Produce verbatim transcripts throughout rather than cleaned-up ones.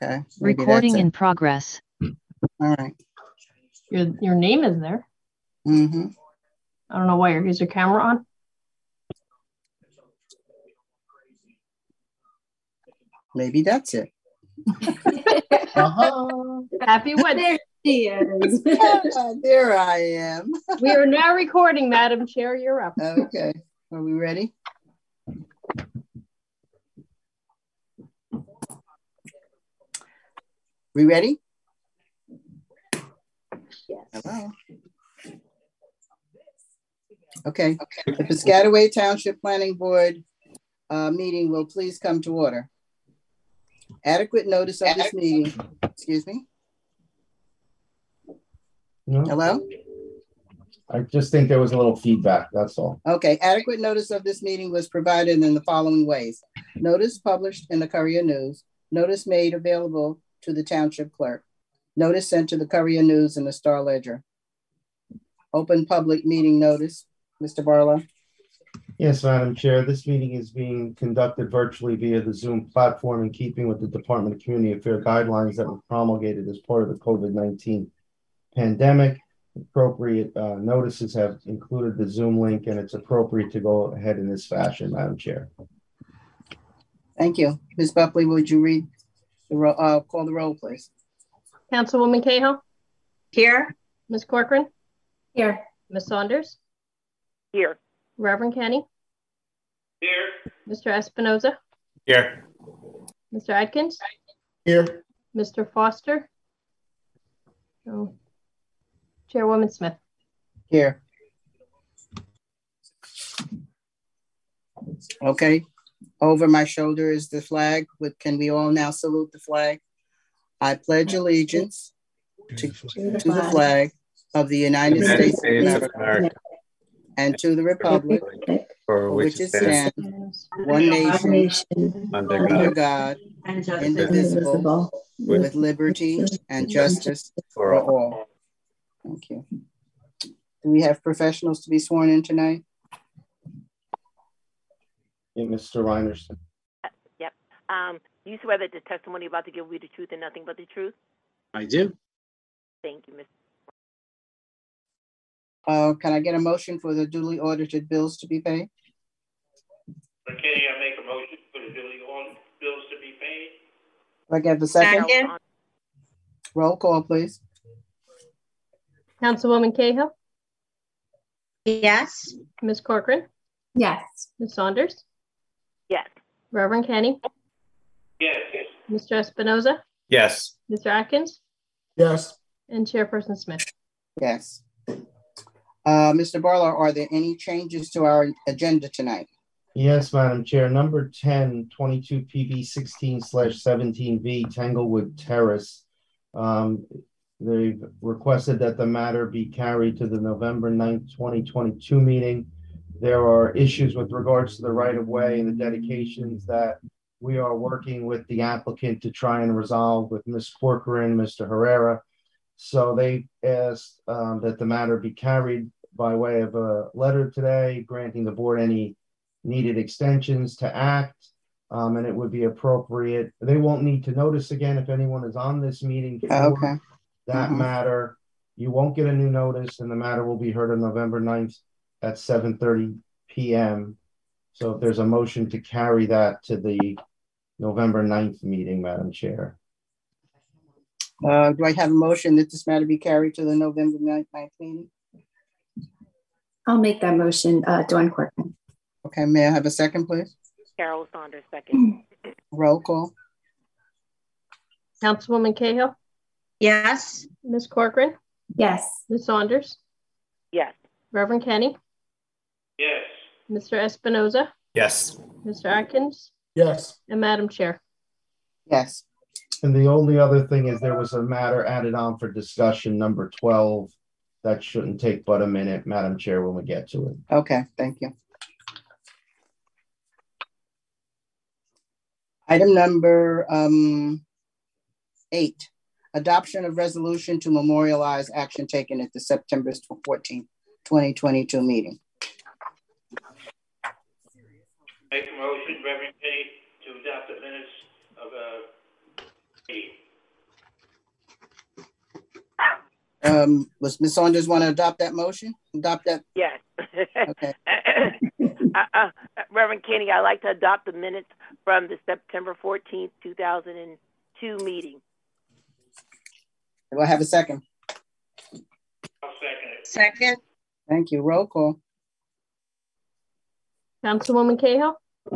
Okay. Maybe Recording that's in it. progress. All right. Your your name is there. Mm-hmm. I don't know why. Is your camera on? Maybe that's it. Uh-huh. Happy Wednesday. There she is. Ah, there I am. We are now recording, Madam Chair. You're up. Okay. Are we ready? We ready? Yes. Hello. Okay. The Piscataway Township Planning Board uh, meeting will please come to order. Adequate notice of this meeting. Excuse me. No, Hello? I just think there was a little feedback, that's all. Okay. Adequate notice of this meeting was provided in the following ways. Notice published in the Courier News. Notice made available to the Township Clerk. Notice sent to the Courier News and the Star Ledger. Open public meeting notice. Mister Barlow. Yes, Madam Chair, this meeting is being conducted virtually via the Zoom platform in keeping with the Department of Community Affairs guidelines that were promulgated as part of the COVID nineteen pandemic. Appropriate uh, notices have included the Zoom link, and it's appropriate to go ahead in this fashion, Madam Chair. Thank you. Miz Buckley, would you read the roll, uh, call the roll, please? Councilwoman Cahill. Here. Miz Corcoran. Here. Miz Saunders. Here. Reverend Kenny. Here. Mister Espinoza. Here. Mister Adkins. Here. Mister Foster. Oh. Chairwoman Smith. Here. Okay. Over my shoulder is the flag. With, can we all now salute the flag? I pledge allegiance to, to the flag of the United, United States, States of America and to the republic for which it stands, one nation, under God, under God indivisible, with liberty and justice for all. Thank you. Do we have professionals to be sworn in tonight? Yeah, Mister Reinerson. Uh, yep. Um, you swear that the testimony about to give we the truth and nothing but the truth? I do. Thank you, Mister Uh, can I get a motion for the duly audited bills to be paid? Okay, I make a motion for the duly audited bills to be paid. Do I get a second? Second. Roll call, please. Councilwoman Cahill. Yes. Miz Corcoran. Yes. Miz Saunders. Yes. Reverend Kenny. Yes. Yes. Mister Espinoza. Yes. Mister Atkins. Yes. And Chairperson Smith. Yes. Uh, Mister Barlow, are there any changes to our agenda tonight? Yes, Madam Chair. Number ten, twenty-two P B sixteen slash seventeen V, Tanglewood Terrace. Um, they've requested that the matter be carried to the November ninth, twenty twenty-two meeting. There are issues with regards to the right-of-way and the dedications that we are working with the applicant to try and resolve with Miz Corcoran, Mister Herrera. So they asked um, that the matter be carried by way of a letter today, granting the board any needed extensions to act, um, and it would be appropriate. They won't need to notice again if anyone is on this meeting for Okay. that Mhm. matter. You won't get a new notice, and the matter will be heard on November ninth at seven thirty p m So if there's a motion to carry that to the November ninth meeting, Madam Chair. Uh, do I have a motion that this matter be carried to the November ninth meeting? I'll make that motion, uh, Dawn Corcoran. Okay, may I have a second, please? Carol Saunders, second. Roll call. Councilwoman Cahill. Yes. Miz Corcoran. Yes. Miz Saunders. Yes. Reverend Kenny. Yes. Mister Espinoza. Yes. Mister Atkins. Yes. And Madam Chair. Yes. And the only other thing is there was a matter added on for discussion, number twelve. That shouldn't take but a minute, Madam Chair, when we get to it. Okay, thank you. Item number um, eight, adoption of resolution to memorialize action taken at the September fourteenth, twenty twenty-two meeting. Make a motion, Reverend Kenny, to adopt the minutes of uh, Um, was Miz Saunders want to adopt that motion? Adopt that? Yes. Okay. uh, uh, Reverend Kenny, I'd like to adopt the minutes from the September fourteenth, two thousand two meeting. Do I have a second? I'll second it. Second. Thank you. Roll call. Councilwoman Cahill,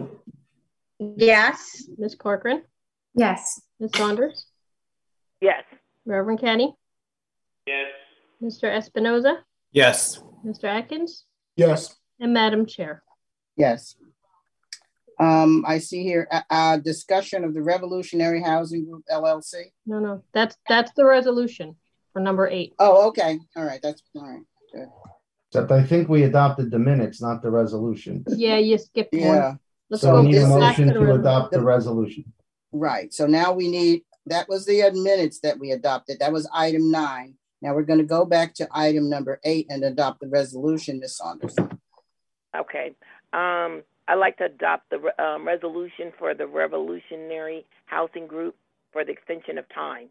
Yes. Miz Corcoran, Yes. Miz Saunders, Yes. Reverend Kenny, Yes. Mister Espinoza, Yes. Mister Atkins, Yes. and Madam Chair. Yes. Um, I see here a, a discussion of the Revolutionary Housing Group L L C. No, no, that's that's the resolution for number eight. Oh, okay. All right. That's all right. Good. Except I think we adopted the minutes, not the resolution. Yeah, you skipped one. Yeah. Let's So So we need a this is- back motion the to resolution. adopt the resolution. Right. So now we need, that was the minutes that we adopted. That was item nine. Now we're going to go back to item number eight and adopt the resolution, Miz Saunders. Okay. Um, I'd like to adopt the um, resolution for the Revolutionary Housing Group for the extension of time.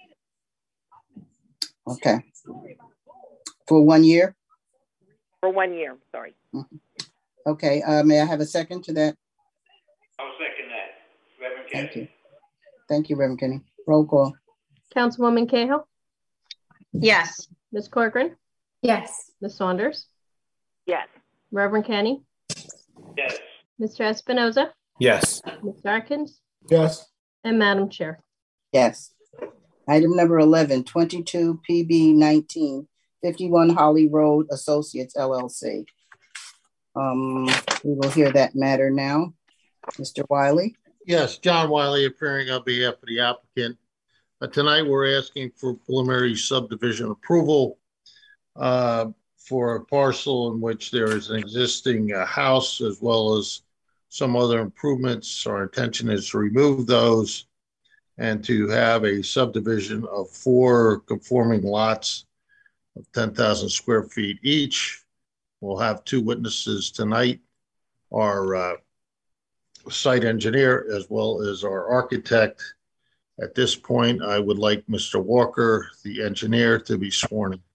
Okay. For one year? For one year, sorry. Okay. Uh, may I have a second to that? I'll second that. Reverend Kenny. Thank you. Thank you, Reverend Kenny. Roll call. Councilwoman Cahill, Yes. Miz Corcoran, Yes. Miz Saunders, Yes. Reverend Kenny, Yes. Mister Espinoza, Yes. Mister Atkins, Yes. and Madam Chair. Yes. Item number eleven, twenty-two P B nineteen, fifty-one Holly Road Associates L L C. Um, we will hear that matter now. Mister Wiley. Yes, John Wiley appearing on behalf of the applicant. Uh, tonight, we're asking for preliminary subdivision approval uh, for a parcel in which there is an existing uh, house as well as some other improvements. Our intention is to remove those and to have a subdivision of four conforming lots of ten thousand square feet each. We'll have two witnesses tonight, our uh, site engineer as well as our architect. At this point, I would like Mister Walker, the engineer, to be sworn in.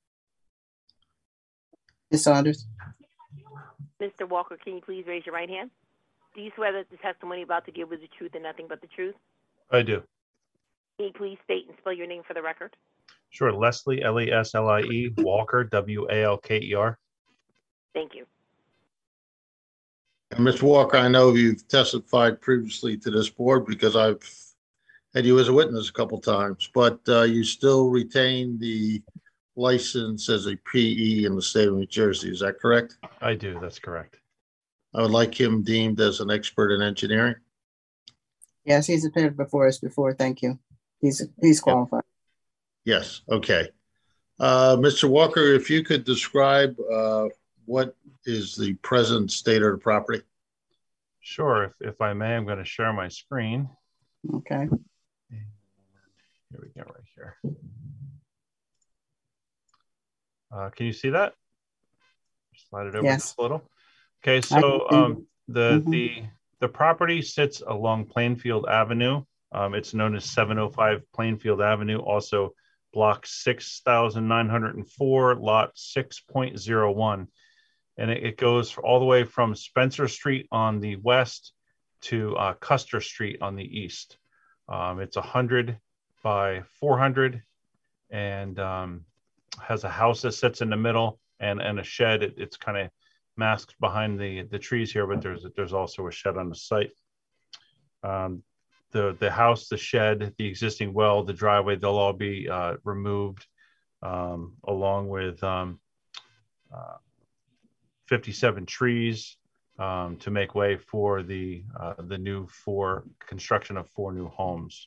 Miz Saunders. Mister Walker, can you please raise your right hand? Do you swear that the testimony you're about to give was the truth and nothing but the truth? I do. Can you please state and spell your name for the record? Sure. Leslie, L E S L I E, Walker, W A L K E R. Thank you. And Mister Walker, I know you've testified previously to this board because I've had you as a witness a couple times, but uh, you still retain the license as a P E in the state of New Jersey. Is that correct? I do. That's correct. I would like him deemed as an expert in engineering. Yes, he's appeared before us before. Thank you. He's he's qualified. Yes. Okay. Uh, Mister Walker, if you could describe uh, what is the present state of the property? Sure. If, if I may, I'm going to share my screen. Okay. Here we go, right here. Uh, can you see that? Slide it over Yes. just a little. Okay, so um, the Mhm. the the property sits along Plainfield Avenue. Um, it's known as seven oh five Plainfield Avenue, also block six thousand nine hundred four, lot six point zero one. And it, it goes all the way from Spencer Street on the west to uh, Custer Street on the east. Um, it's one hundred by four hundred and um, has a house that sits in the middle and, and a shed. It, it's kind of masked behind the, the trees here, but there's, there's also a shed on the site. Um, the, the house, the shed, the existing well, the driveway, they'll all be uh, removed um, along with um, uh, fifty-seven trees um, to make way for the, uh, the new four, construction of four new homes.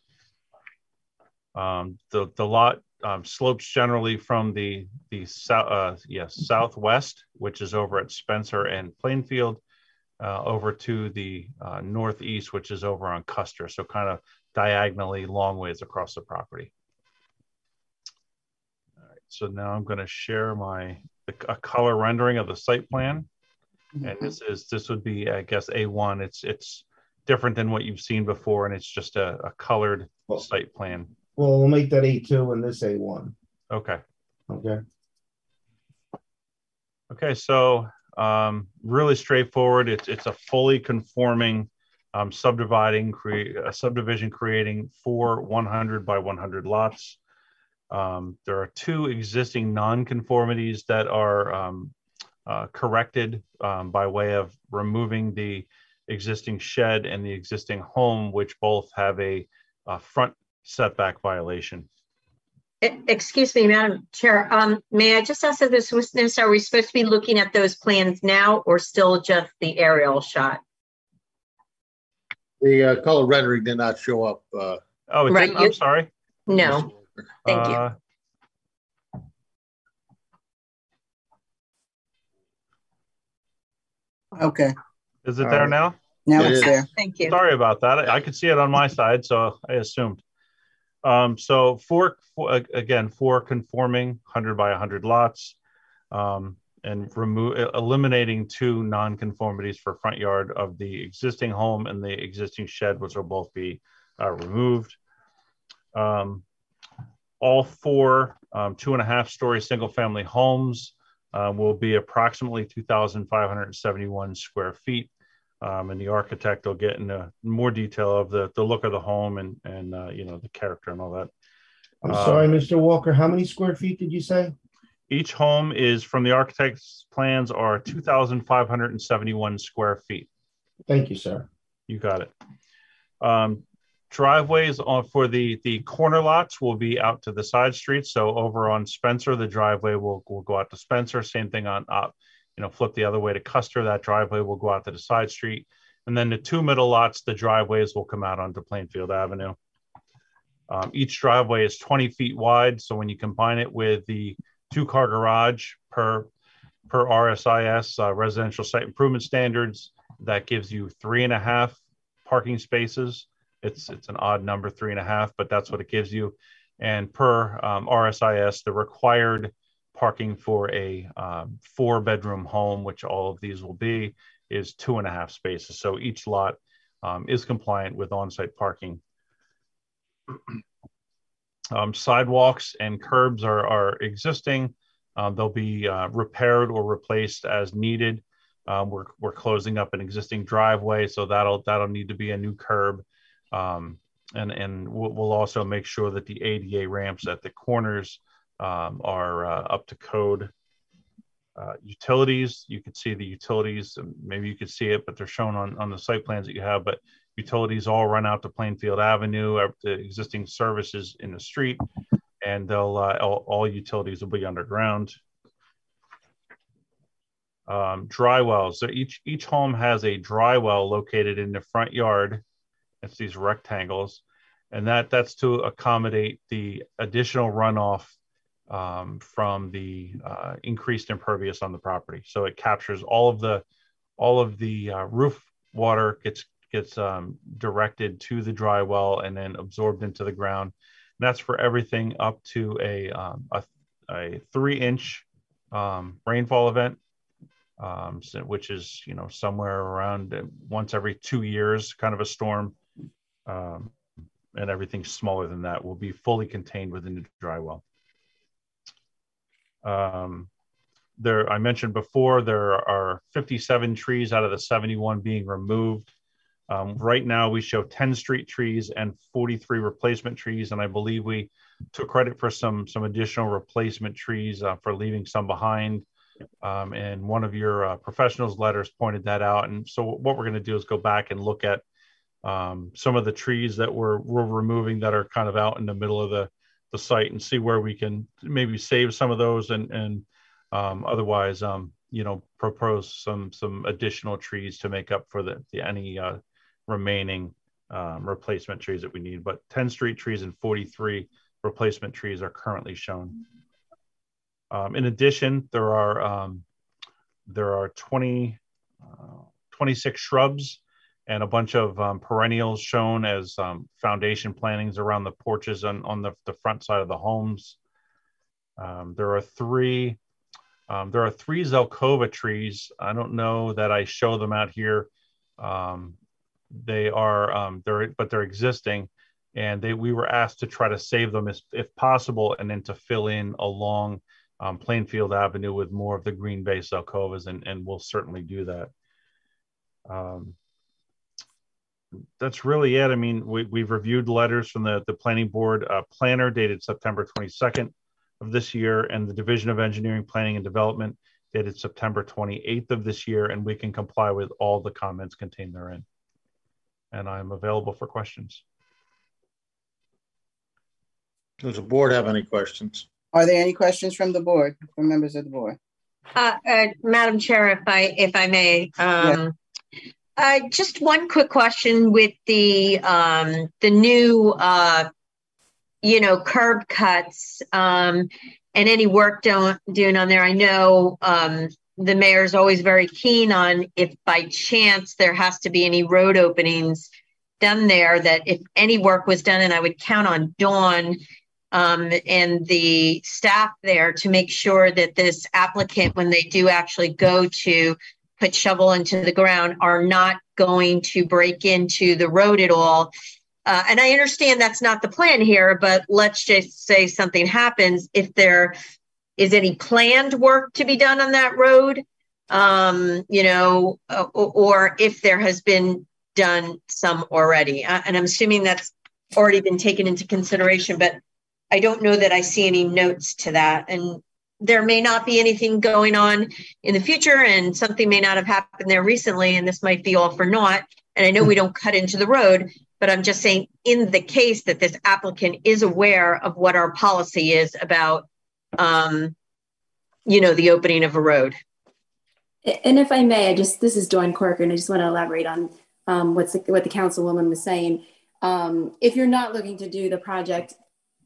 Um, the, the lot um, slopes generally from the, the south, uh, yes, southwest, which is over at Spencer and Plainfield, uh, over to the uh, northeast, which is over on Custer. So kind of diagonally long ways across the property. All right, so now I'm going to share my a color rendering of the site plan. And this is this would be, I guess, A one. It's it's different than what you've seen before, and it's just a, a colored Well- site plan. Well, we'll make that A two and this A one. Okay. Okay. Okay, so um, really straightforward. It's it's a fully conforming um, subdividing create a subdivision creating four one hundred by one hundred lots. Um, there are two existing non-conformities that are um, uh, corrected um, by way of removing the existing shed and the existing home, which both have a, a front setback violation. E- Excuse me, Madam Chair. Um, may I just ask if this witness, are we supposed to be looking at those plans now or still just the aerial shot? The uh, color rendering did not show up. Uh, Oh, it Right, didn't? you- I'm sorry. No, thank you. Uh, Okay, Is it All there right. now? now It it's is. there. Thank you. Sorry about that. I, I could see it on my side, so I assumed. Um, so four, four, again, four conforming one hundred by one hundred lots, um, and remove eliminating two non-conformities for front yard of the existing home and the existing shed, which will both be uh, removed. Um, all four um, two and a half story single family homes uh, will be approximately two thousand five hundred seventy-one square feet. Um, and the architect will get into more detail of the, the look of the home and, and uh, you know, the character and all that. I'm Um, sorry, Mister Walker, how many square feet did you say? Each home is, from the architect's plans, are two thousand five hundred seventy-one square feet. Thank you, sir. You got it. Um, driveways on for the, the corner lots will be out to the side streets. So over on Spencer, the driveway will, will go out to Spencer. Same thing on up. You know, flip the other way to Custer, that driveway will go out to the side street. And then the two middle lots, the driveways will come out onto Plainfield Avenue. Um, each driveway is twenty feet wide. So when you combine it with the two car garage per, per R S I S, uh, residential site improvement standards, that gives you three and a half parking spaces. It's, it's an odd number, three and a half, but that's what it gives you. And per um, R S I S, the required parking for a um, four bedroom home, which all of these will be, is two and a half spaces. So each lot um, is compliant with on-site parking. Um, sidewalks and curbs are, are existing. Um, they'll be uh, repaired or replaced as needed. Um, we're, we're closing up an existing driveway, so that'll, that'll need to be a new curb. Um, and and we'll, we'll also make sure that the A D A ramps at the corners Um, are uh, up to code. Uh, utilities, you can see the utilities, maybe you could see it, but they're shown on, on the site plans that you have, but utilities all run out to Plainfield Avenue, the existing services in the street, and they'll uh, all, all utilities will be underground. Um, dry wells, so each, each home has a dry well located in the front yard. It's these rectangles, and that, that's to accommodate the additional runoff um, from the uh, increased impervious on the property. So it captures all of the all of the uh, roof water gets gets um, directed to the dry well and then absorbed into the ground. And that's for everything up to a um, a, a three inch um, rainfall event, um, so, which is you know somewhere around once every two years, kind of a storm. Um, and everything smaller than that will be fully contained within the dry well. Um, there, I mentioned before, there are fifty-seven trees out of the seventy-one being removed. Um, right now, we show ten street trees and forty-three replacement trees, and I believe we took credit for some some additional replacement trees uh, for leaving some behind. Um, and one of your uh, professionals' letters pointed that out. And so, what we're going to do is go back and look at um, some of the trees that we're we're removing that are kind of out in the middle of the the site and see where we can maybe save some of those and, and um, otherwise, um, you know, propose some, some additional trees to make up for the, the any uh, remaining um, replacement trees that we need. But ten street trees and forty-three replacement trees are currently shown. Um, in addition, there are, um, there are twenty, uh, twenty-six shrubs and a bunch of um, perennials shown as um, foundation plantings around the porches on, on the, the front side of the homes. Um, there are three, um, there are three Zelkova trees. I don't know that I show them out here. Um, they are, um, they're, but they're existing, and they, we were asked to try to save them as, if possible, and then to fill in along um, Plainfield Avenue with more of the green base alcovas, and, and we'll certainly do that. Um, that's really it. I mean, we, we've reviewed letters from the, the planning board uh, planner dated September twenty-second of this year, and the Division of Engineering, Planning and Development dated September twenty-eighth of this year, and we can comply with all the comments contained therein. And I'm available for questions. Does the board have any questions? Are there any questions from the board, from members of the board? Uh, uh, Madam Chair, if I if I may, um, uh, just one quick question with the um, the new uh, you know curb cuts um, and any work done doing on there. I know um, the mayor is always very keen on, if by chance there has to be any road openings done there, that if any work was done, and I would count on Dawn Um, and the staff there to make sure that this applicant, when they do actually go to put shovel into the ground, are not going to break into the road at all. Uh, and I understand that's not the plan here, but let's just say something happens. If there is any planned work to be done on that road, um, you know, uh, or, or if there has been done some already. Uh, and I'm assuming that's already been taken into consideration, but I don't know that I see any notes to that. And there may not be anything going on in the future, and something may not have happened there recently, and this might be all for naught. And I know we don't cut into the road, but I'm just saying, in the case that this applicant is aware of what our policy is about, um, you know, the opening of a road. And if I may, I just, this is Dawn Corcoran. I just want to elaborate on um, what's the, what the councilwoman was saying. Um, if you're not looking to do the project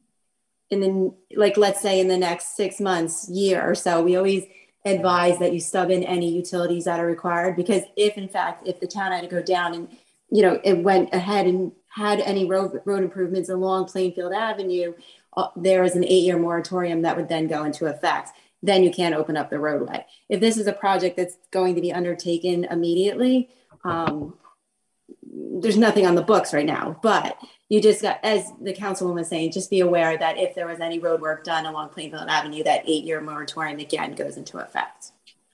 in the, like, let's say in the next six months, year or so, we always advise that you stub in any utilities that are required, because if in fact, if the town had to go down and, you know, it went ahead and had any road, road improvements along Plainfield Avenue, uh, there is an eight-year moratorium that would then go into effect. Then you can't open up the roadway. If this is a project that's going to be undertaken immediately, um, there's nothing on the books right now, but you just got, as the councilwoman was saying, just be aware that if there was any road work done along Plainfield Avenue, that eight-year moratorium again goes into effect.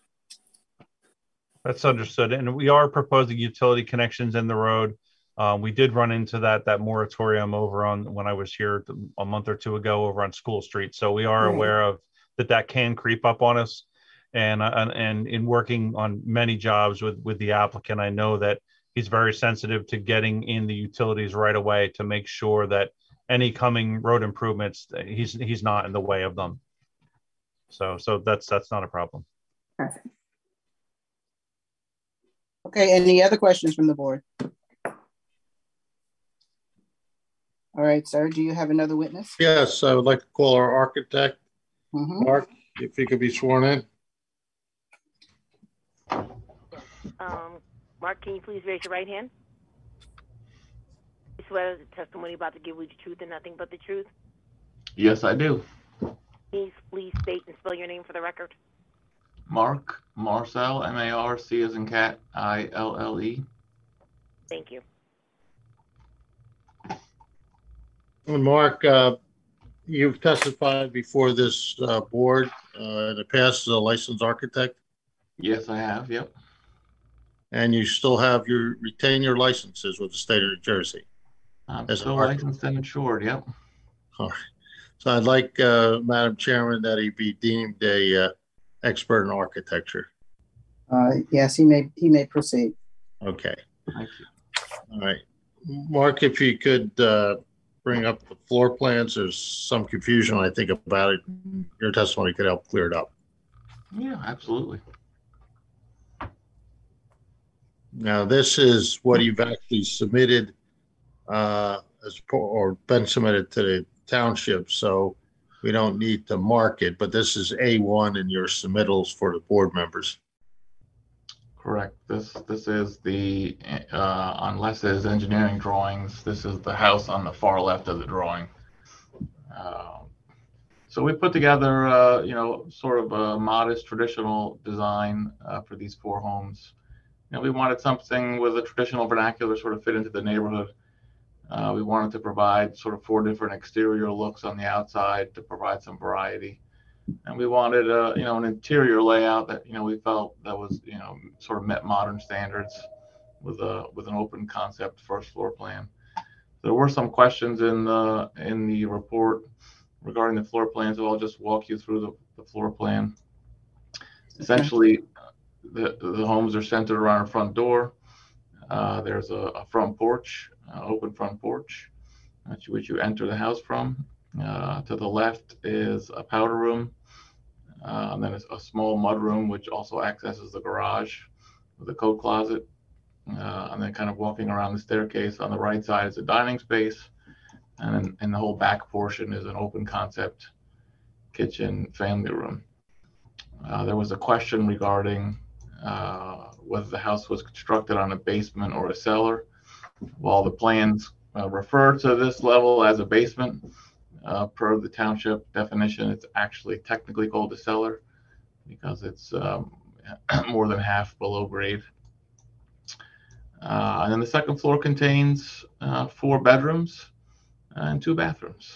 That's understood. And we are proposing utility connections in the road. Um, we did run into that that moratorium over on, when I was here a month or two ago, over on School Street. So we are right. aware of that that can creep up on us. And, uh, and in working on many jobs with, with the applicant, I know that he's very sensitive to getting in the utilities right away to make sure that any coming road improvements, he's he's not in the way of them. So so that's that's not a problem. Perfect. Okay, any other questions from the board? All right, sir, do you have another witness? Yes, I would like to call our architect, mm-hmm. Mark, if he could be sworn in. Um, Mark, can you please raise your right hand? You swear the testimony about to give you the truth and nothing but the truth? Yes, I do. Please, please state and spell your name for the record. Mark Marcel, M A R C as in cat, I L L E. Thank you. And Mark, uh, you've testified before this uh, board uh, in the past as a licensed architect? Yes, I have, yep. And you still have your, retain your licenses with the state of New Jersey? I'm still licensed and insured, yep. All right. So I'd like, uh, Madam Chairman, that he be deemed a uh, expert in architecture. Uh, yes, he may, he may proceed. Okay. Thank you. All right. Mark, if you could uh, bring up the floor plans. There's some confusion, I think, about it. Your testimony could help clear it up. Yeah, absolutely. Now, this is what you've actually submitted uh, as or been submitted to the township, so we don't need to mark it, but this is A one in your submittals for the board members. Correct. This this is the, uh, unless there's engineering drawings, this is the house on the far left of the drawing. Uh, so we put together, uh, you know, sort of a modest traditional design uh, for these four homes. know, we wanted something with a traditional vernacular sort of fit into the neighborhood. Uh, we wanted to provide sort of four different exterior looks on the outside to provide some variety. And we wanted a, you know, an interior layout that, you know, we felt that was, you know, sort of met modern standards with a, with an open concept first floor plan. There were some questions in the, in the report regarding the floor plan, so I'll just walk you through the, the floor plan. Essentially, the, the homes are centered around a front door. Uh, there's a, a front porch, uh, open front porch, which, which you enter the house from. Uh, to the left is a powder room, uh, and then it's a small mud room, which also accesses the garage with a coat closet. Uh, and then kind of walking around the staircase on the right side is a dining space. And then and the whole back portion is an open concept kitchen family room. Uh, there was a question regarding uh, whether the house was constructed on a basement or a cellar. While the plans uh, refer to this level as a basement, uh, per the township definition, it's actually technically called a cellar because it's um, more than half below grade. Uh, and then the second floor contains uh, four bedrooms and two bathrooms.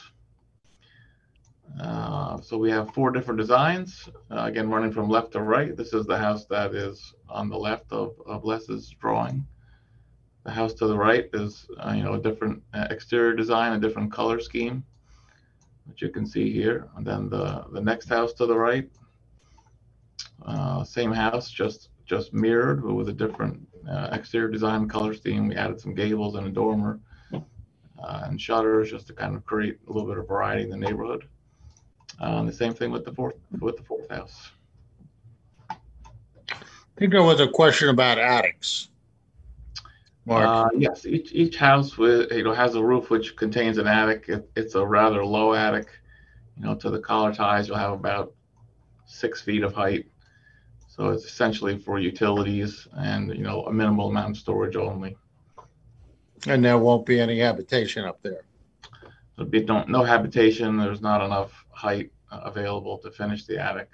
Uh, so we have four different designs, uh, again, running from left to right. This is the house that is on the left of, of Les's drawing. The house to the right is, uh, you know, a different uh, exterior design, a different color scheme, which you can see here. And then the, the next house to the right, uh, same house, just, just mirrored, but with a different uh, exterior design, color scheme. We added some gables and a dormer uh, and shutters just to kind of create a little bit of variety in the neighborhood. Uh, and the same thing with the fourth with the fourth house. I think there was a question about attics. Mark. Uh, yes, each each house with you know has a roof which contains an attic. It, it's a rather low attic. You know, to the collar ties, you'll have about six feet of height. So it's essentially for utilities and you know a minimal amount of storage only. And there won't be any habitation up there. There'll be don't, no habitation. There's not enough height uh, available to finish the attic.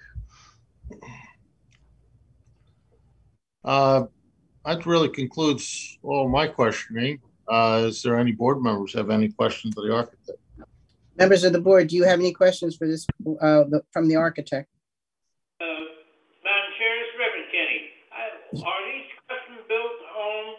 Uh, that really concludes all my questioning. Uh, is there any board members have any questions of the architect? Members of the board, do you have any questions for this uh, the, from the architect? Uh, Madam Chair, this is Reverend Kenny. I, are these custom-built homes?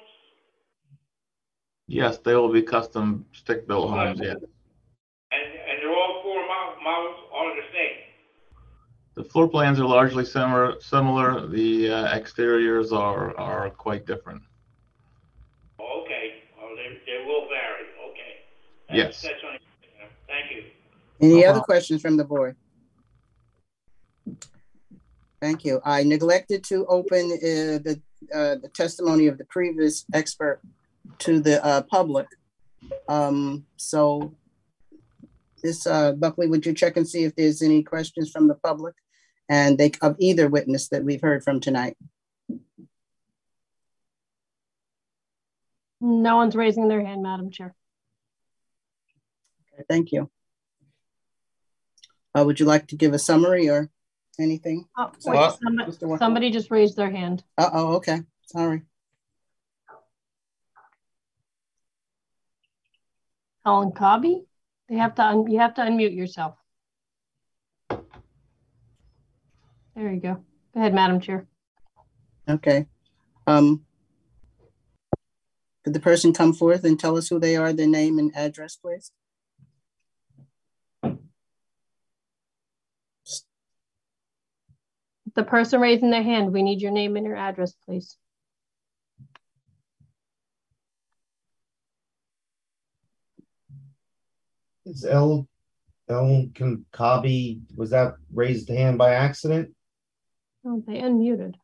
Yes, they will be custom stick-built homes. Yes. And, and they're all four models are the same. The floor plans are largely similar. Similar. The uh, exteriors are are quite different. Okay. Well, they, they will vary. Okay. That's, Yes. That's only, thank you. Any No other problem. questions from the board? Thank you. I neglected to open uh, the uh, the testimony of the previous expert to the uh, public. Um, so. This, uh, Buckley, would you check and see if there's any questions from the public and they of either witness that we've heard from tonight? No one's raising their hand, Madam Chair. Okay, thank you. Uh, would you like to give a summary or anything? Oh, Sorry, wait, somebody, Mister Wa- somebody just raised their hand. Uh-oh, okay, sorry. Helen Cobby? They have to, un you have to unmute yourself. There you go. Go ahead, Madam Chair. Okay. Um, could the person come forth and tell us who they are, their name and address, please? The person raising their hand, we need your name and your address, please. Is El El Kabi, was that raised hand by accident? Oh, they unmuted.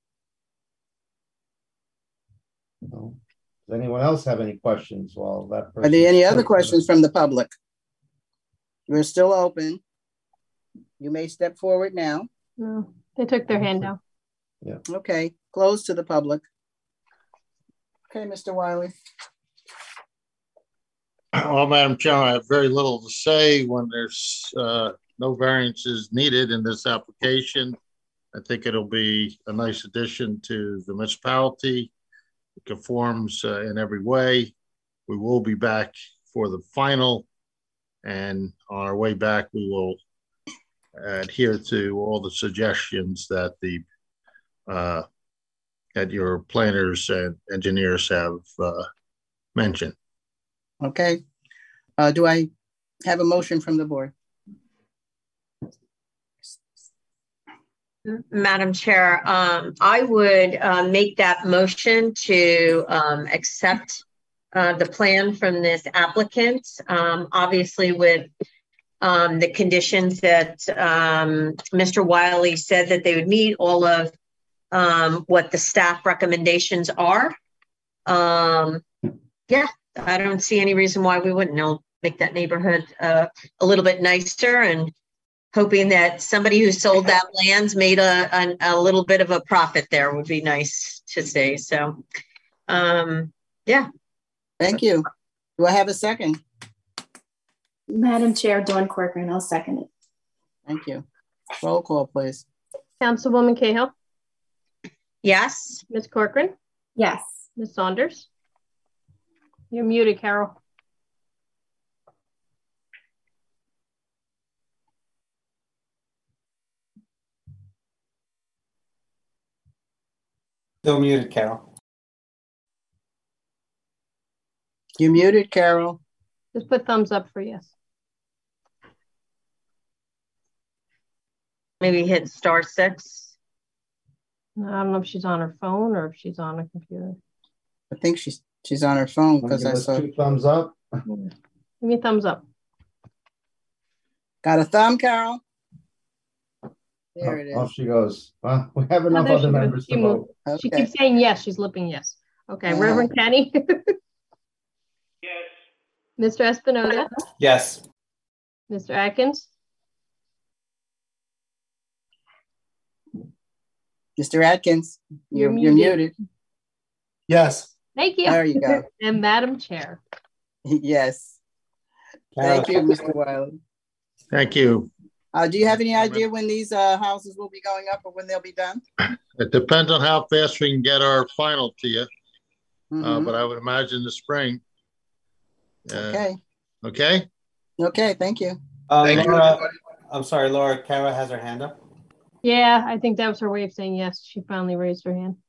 No. Does anyone else have any questions while that Are there any other questions from? from the public? We're still open. You may step forward now. No, they took their hand down. Yeah. Okay, close to the public. Okay, Mister Wiley. Well, Madam Chair, I have very little to say when there's uh, no variances needed in this application. I think it'll be a nice addition to the municipality. It conforms uh, in every way. We will be back for the final, and on our way back, we will adhere to all the suggestions that the uh, that your planners and engineers have uh, mentioned. Okay. Uh, do I have a motion from the board? Madam Chair, um, I would uh, make that motion to um, accept uh, the plan from this applicant, um, obviously with um, the conditions that um, Mister Wiley said that they would meet, all of um, what the staff recommendations are. Um, yeah, I don't see any reason why we wouldn't. It'll make that neighborhood uh, a little bit nicer, and hoping that somebody who sold that land's made a, a, a little bit of a profit there would be nice to see. So, um, yeah. Thank you. Do I have a second? Madam Chair, Dawn Corcoran, I'll second it. Thank you. Roll call, please. Councilwoman Cahill? Yes. Miz Corcoran? Yes. Miz Saunders? You're muted, Carol. Still muted, Carol. You muted, Carol. Just put thumbs up for yes. Maybe hit star six. No, I don't know if she's on her phone or if she's on a computer. I think she's she's on her phone because I saw two thumbs up. Give me a thumbs up. Got a thumb, Carol? There it is. Off she goes. Well, we have enough Oh, other members to vote. Okay. She keeps saying yes. She's lipping yes. Okay, Uh, Reverend Kenny? Yes. Mister Espinoza? Yes. Mister Atkins? Mister Atkins, You're you're, you're muted. muted. Yes. Thank you. There you go. And Madam Chair. Yes. Thank you, Mister Wiley. Thank you. Uh, do you have any idea when these uh, houses will be going up or when they'll be done? It depends on how fast we can get our final to you, Mhm. uh, but I would imagine the spring. Uh, Okay. Okay. Okay. Thank you. Uh, Thank you, Laura, everybody. I'm sorry, Laura. Kara has her hand up. Yeah, I think that was her way of saying yes. She finally raised her hand.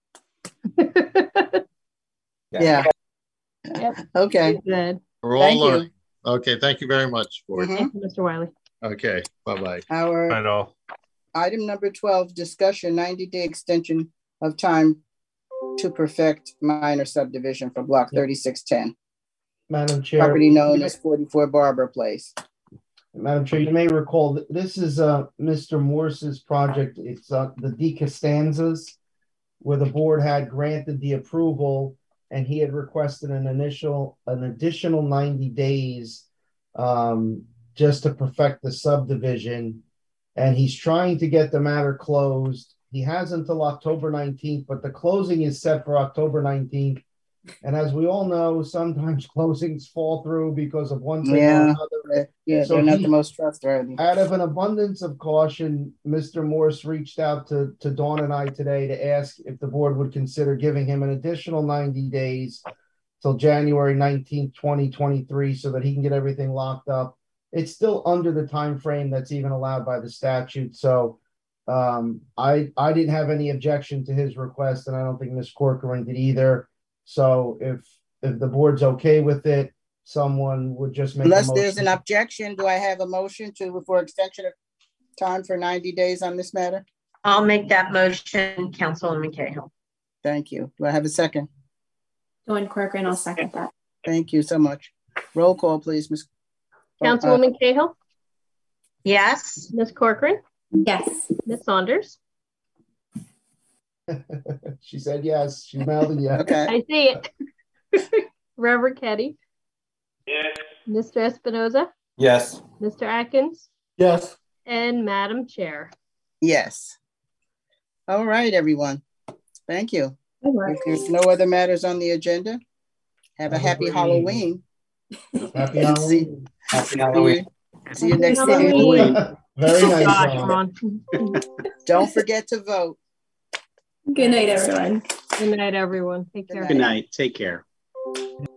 Yeah. Yep. Okay. Good. We're all Thank you. learning. Okay. Thank you very much for it. Mhm. Thank you, Mister Wiley. Okay. Bye-bye. Our Not at all. item number twelve, discussion ninety day extension of time to perfect minor subdivision for block thirty-six ten, Madam Chair. property known as forty-four Barber Place. Madam Chair, you may recall that this is uh, Mister Morse's project. It's uh, the De Costanzas, where the board had granted the approval and he had requested an initial, an additional ninety days um, just to perfect the subdivision. And he's trying to get the matter closed. He has until October nineteenth, but the closing is set for October nineteenth. And as we all know, sometimes closings fall through because of one thing or Yeah. another. Yeah, So they're not he- the most trustworthy. Out of an abundance of caution, Mister Morse reached out to, to Dawn and I today to ask if the board would consider giving him an additional ninety days till January nineteenth, twenty twenty-three, so that he can get everything locked up. It's still under the time frame that's even allowed by the statute. So um, I I didn't have any objection to his request, and I don't think Miz Corcoran did either. So if if the board's okay with it, someone would just make a Unless there's motion. an objection, do I have a motion to, for extension of time for ninety days on this matter? I'll make that motion, Councilwoman Cahill. Thank you. Do I have a second? Dawn Corcoran, I'll second that. Thank you so much. Roll call, please, Miz Councilwoman Cahill? Yes. Miz Corcoran? Yes. Miz Saunders? She said yes. She mouthed yes. Okay. I see it. Reverend Kenny? Yes. Mister Espinoza? Yes. Mister Atkins? Yes. And Madam Chair. Yes. All right, everyone. Thank you. Good work. If there's no other matters on the agenda, have a Have a happy great Halloween. Happy And see- Halloween. Happy See Halloween. you, see you Happy next Halloween. Halloween. Very nice, Gosh, Ron. Ron. Don't forget to vote. Good night, everyone. Good night, everyone. Take care. Good night. Take care.